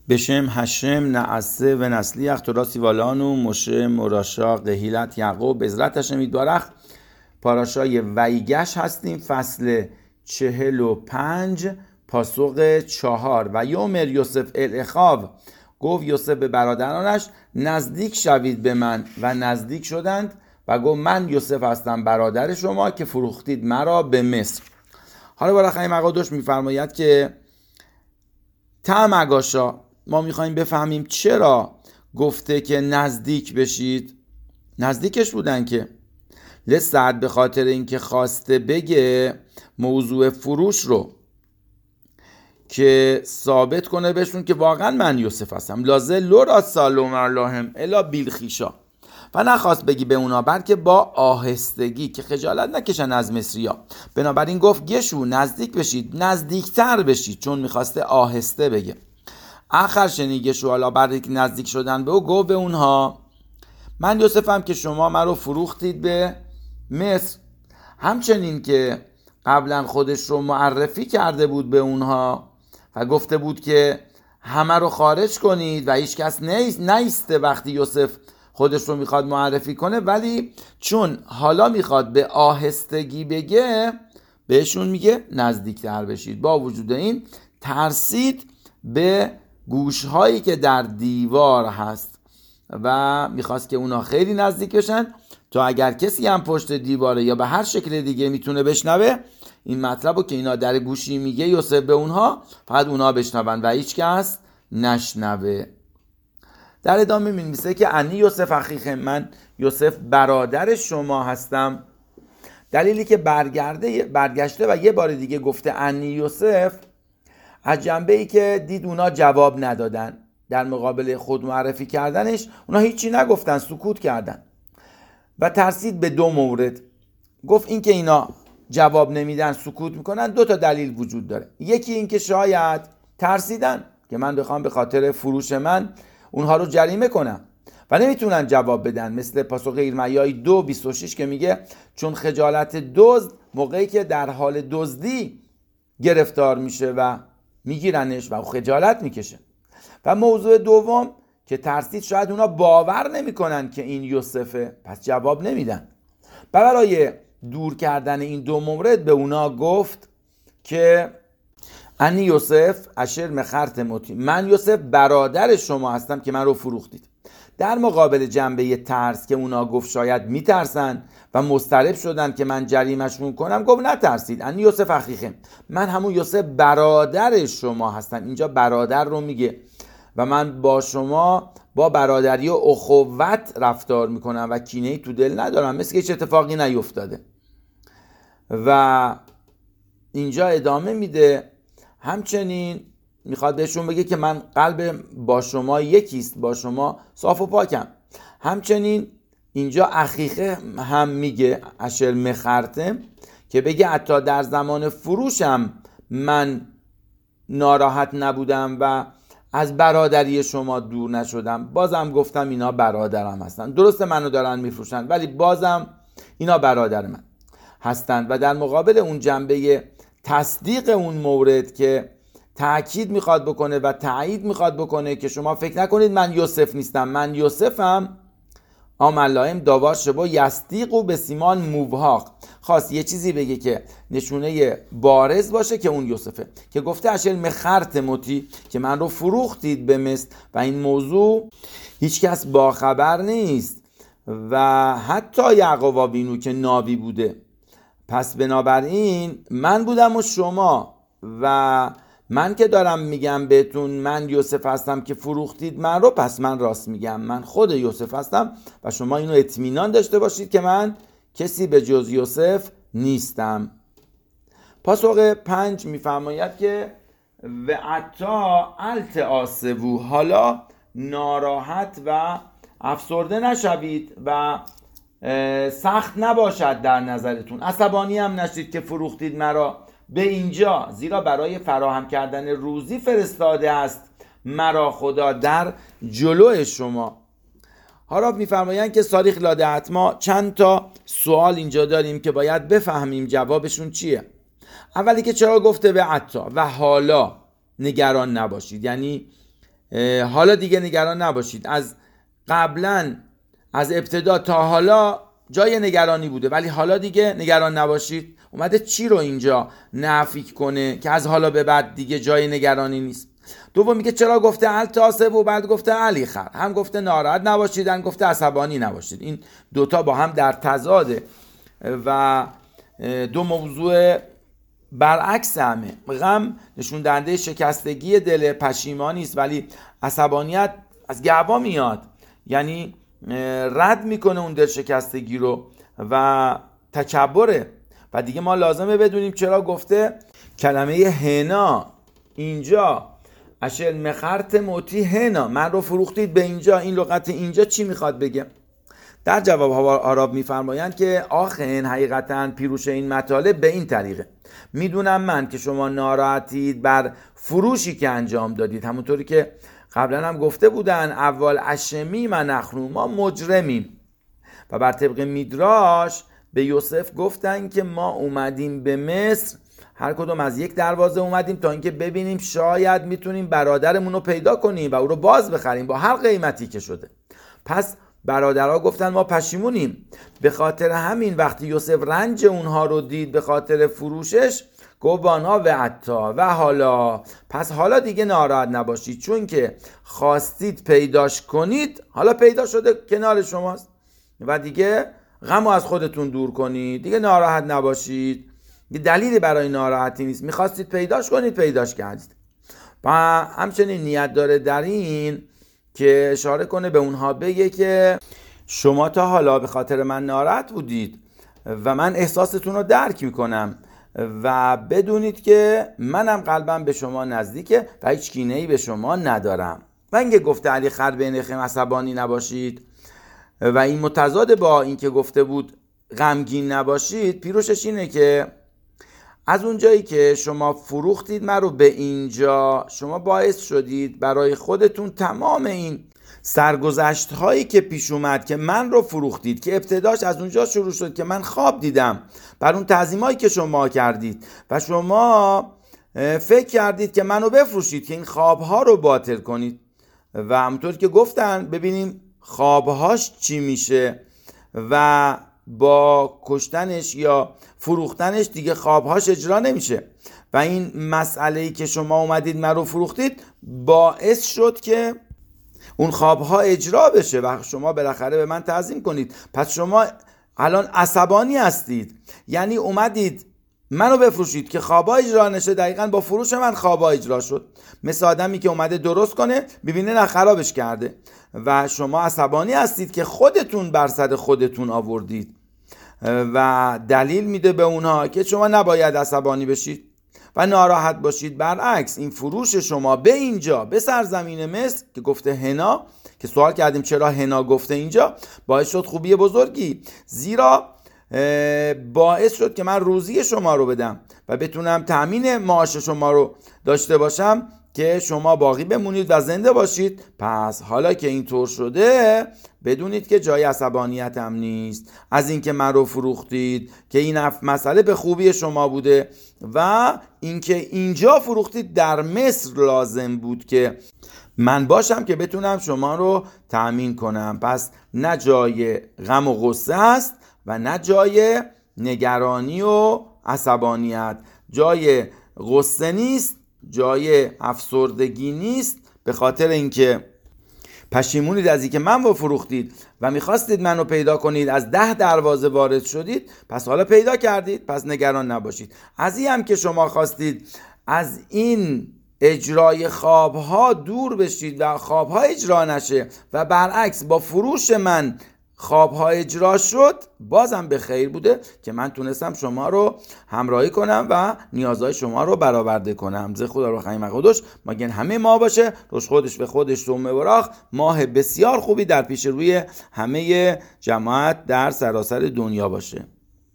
בשם השם נعسه و نسلیخ تورا سیوالانو مشه مراشا قهیلت یعقوب بذرت هشم یتبارک. پاراشای ویگش هستیم، فصل 45 پاسوق 4. و یومر یوسف الاخاو، گفت یوسف به برادرانش نزدیک شوید به من، و نزدیک شدند و گفت من یوسف هستم برادر شما که فروختید مرا به مصر. حالا بالاخره مقادش میفرماید که تعمگاشا ما میخوایم بفهمیم چرا گفته که نزدیک بشید. نزدیکش بودن که لسعد به خاطر اینکه خواسته بگه موضوع فروش رو که ثابت کنه بهشون که واقعا من یوسف هستم. لازه لورا سالوم اللهم الا بیلخیشا، و نخواست بگی به اونا بلکه با آهستگی که خجالت نکشن از مصریا. بنابراین گفت گشو نزدیک بشید، نزدیکتر بشید، چون میخواسته آهسته بگه. آخر شنیگشو، حالا بعد که نزدیک شدن به او گفت به اونها من یوسفم که شما من رو فروختید به مصر. همچنین که قبلا خودش رو معرفی کرده بود به اونها و گفته بود که همه رو خارج کنید و هیچ کس نیسته وقتی یوسف خودش رو میخواد معرفی کنه، ولی چون حالا میخواد به آهستگی بگه بهشون میگه نزدیکتر بشید. با وجود این ترسید به گوشهایی که در دیوار هست و میخواست که اونا خیلی نزدیک بشن تا اگر کسی هم پشت دیواره یا به هر شکل دیگه میتونه بشنوه این مطلب رو که اینا در گوشی میگه یوسف به اونها، فقط اونها بشنون و هیچ کس نشنوه. در ادامه می‌نویسه که انی یوسف اخیکم، من یوسف برادر شما هستم. دلیلی که برگشته و یه بار دیگه گفته انی یوسف از جنبه‌ای که دید اونا جواب ندادن در مقابل خود معرفی کردنش، اونا هیچی نگفتن، سکوت کردن و ترسید به دو مورد. گفت این که اینا جواب نمیدن سکوت میکنن، دو تا دلیل وجود داره. یکی این که شاید ترسیدن که من بخوام به خاطر فروش من اونها رو جریمه کنم و نمیتونن جواب بدن، مثل پاسخ ایرمیای 2:26 که میگه چون خجالت دزد موقعی که در حال دزدی گرفتار میشه و میگیرنش و خجالت میکشه. و موضوع دوم که ترسید شاید اونا باور نمیکنن که این یوسفه، پس جواب نمیدن. برای دور کردن این دو مورد به اونا گفت که انی یوسف اشر مخرت موتی، من یوسف برادر شما هستم که من رو فروختید. در مقابل جنبه ترس که اونا گفت شاید میترسن و مضطرب شدن که من جریمشون کنم، گفت نترسید، انی یوسف اخیکم، من همون یوسف برادر شما هستم. اینجا برادر رو میگه و من با شما با برادری و اخوت رفتار میکنم و کینه‌ای تو دل ندارم، مثل که هیچ اتفاقی نیفتاده. و اینجا ادامه میده همچنین میخواد بهشون بگه که من قلب با شما یکیست، با شما صاف و پاکم. همچنین اینجا اخیقه هم میگه اشر مخرتم که بگه حتی در زمان فروشم من ناراحت نبودم و از برادری شما دور نشدم. بازم گفتم اینا برادرم هستن، درسته منو دارن میفروشن ولی بازم اینا برادر من هستن. و در مقابل اون جنبه تصدیق اون مورد که تأکید میخواد بکنه و تایید میخواد بکنه که شما فکر نکنید من یوسف نیستم، من یوسفم، آملایم داوار شبا یصدیقو به سیمان موبهاق، خواست یه چیزی بگه که نشونه بارز باشه که اون یوسفه، که گفته اشل مخرت موتی که من رو فروختید به مصر و این موضوع هیچ کس باخبر نیست و حتی یعقوب آوینو که ناوی بوده. پس بنابراین من بودم و شما، و من که دارم میگم بهتون من یوسف هستم که فروختید من رو، پس من راست میگم، من خود یوسف هستم و شما اینو اطمینان داشته باشید که من کسی به جز یوسف نیستم. پاسوق 5 میفرماید که و عطا التعاسبو، حالا ناراحت و افسرده نشوید و سخت نباشد در نظرتون، عصبانی هم نشید که فروختید مرا به اینجا، زیرا برای فراهم کردن روزی فرستاده است مرا خدا در جلو شما. حالا میفرمایند که صاریخ لادهت ما چند تا سوال اینجا داریم که باید بفهمیم جوابشون چیه. اولی که چرا گفته به عطا و حالا نگران نباشید، یعنی حالا دیگه نگران نباشید. از قبلا از ابتدا تا حالا جای نگرانی بوده ولی حالا دیگه نگران نباشید. اومده چی رو اینجا نفی کنه که از حالا به بعد دیگه جای نگرانی نیست. دوم میگه چرا گفته التاسب و بعد گفته الیخر، هم گفته ناراحت نباشید هم گفته عصبانی نباشید. این دوتا با هم در تضاده و دو موضوع برعکس همه. غم نشون دهنده شکستگی دل، پشیمانی است، ولی عصبانیت از گعبا میاد، یعنی رد میکنه اون دل شکستگی رو و تکبره. و دیگه ما لازمه بدونیم چرا گفته کلمه هنا اینجا اشل مخرت موتی هنا، من رو فروختید به اینجا. این لغت اینجا چی میخواد بگه؟ در جواب آراب میفرمایند که آخن حقیقتا پیروش این مطالب به این طریقه: میدونم من که شما ناراحتید بر فروشی که انجام دادید، همونطوری که قبلا هم گفته بودن اول اشمی من نخنو، ما مجرمیم. و بر طبق میدراش به یوسف گفتن که ما اومدیم به مصر، هر کدوم از یک دروازه اومدیم تا اینکه ببینیم شاید میتونیم برادرمون رو پیدا کنیم و او رو باز بخریم با هر قیمتی که شده. پس برادرها گفتن ما پشیمونیم. به خاطر همین وقتی یوسف رنج اونها رو دید به خاطر فروشش، گوبانا و عطا و حالا، پس حالا دیگه ناراحت نباشید، چون که خواستید پیداش کنید حالا پیدا شده کنار شماست و دیگه غمو از خودتون دور کنید، دیگه ناراحت نباشید. یه دلیلی برای ناراحتی نیست، میخواستید پیداش کنید پیداش کردید. و همچنین نیت داره در این که اشاره کنه به اونها، بگه که شما تا حالا به خاطر من ناراحت بودید و من احساستون رو درک میکنم و بدونید که منم قلبم به شما نزدیکه و هیچ کینه‌ای به شما ندارم. و اینکه گفته علی خر بینخم عصبانی نباشید و این متضاد با این که گفته بود غمگین نباشید، پیروشش اینه که از اونجایی که شما فروختید من رو به اینجا، شما باعث شدید برای خودتون تمام این سرگذشت هایی که پیش اومد که من رو فروختید، که ابتداش از اونجا شروع شد که من خواب دیدم بر اون تعظیم هایی که شما کردید و شما فکر کردید که منو بفروشید که این خواب ها رو باطل کنید. و همونطور که گفتن ببینیم خوابهاش چی میشه و با کشتنش یا فروختنش دیگه خوابهاش اجرا نمیشه. و این مسئله‌ای که شما اومدید من رو فروختید باعث شد که اون خوابها اجرا بشه و شما بالاخره به من تعظیم کنید. پس شما الان عصبانی هستید، یعنی اومدید منو بفروشید که خوابا اجرا نشه. دقیقاً با فروش من خوابا اجرا شد، مثل آدمی که اومده درست کنه ببینه نه خرابش کرده. و شما عصبانی هستید که خودتون بر سر خودتون آوردید و دلیل میده به اونها که شما نباید عصبانی بشید و ناراحت باشید. برعکس این فروش شما به اینجا، به سرزمین مصر که گفته هنا، که سوال کردیم چرا هنا گفته اینجا، باعث شد خوبی بزرگی، زیرا باعث شد که من روزی شما رو بدم و بتونم تأمین معاش شما رو داشته باشم که شما باقی بمونید و زنده باشید. پس حالا که اینطور شده بدونید که جای عصبانیت هم نیست از اینکه من رو فروختید، که این مسئله به خوبی شما بوده و اینکه اینجا فروختید در مصر لازم بود که من باشم که بتونم شما رو تأمین کنم. پس نه جای غم و غصه است و نه جای نگرانی و عصبانیت. جای غصه نیست، جای افسردگی نیست، به خاطر اینکه پشیمونید از اینکه من رو فروختید و میخواستید منو پیدا کنید، از 10 دروازه وارد شدید، پس حالا پیدا کردید، پس نگران نباشید. از این هم که شما خواستید از این اجرای خوابها دور بشید و خوابها اجرا نشه و برعکس با فروش من خوابها اجرا شد، بازم به خیر بوده که من تونستم شما رو همراهی کنم و نیازهای شما رو برآورده کنم. ز خدا رو خیم خودش مگن همه ما باشه، روش خودش به خودش تومه براخ. ماه بسیار خوبی در پیش روی همه جماعت در سراسر دنیا باشه.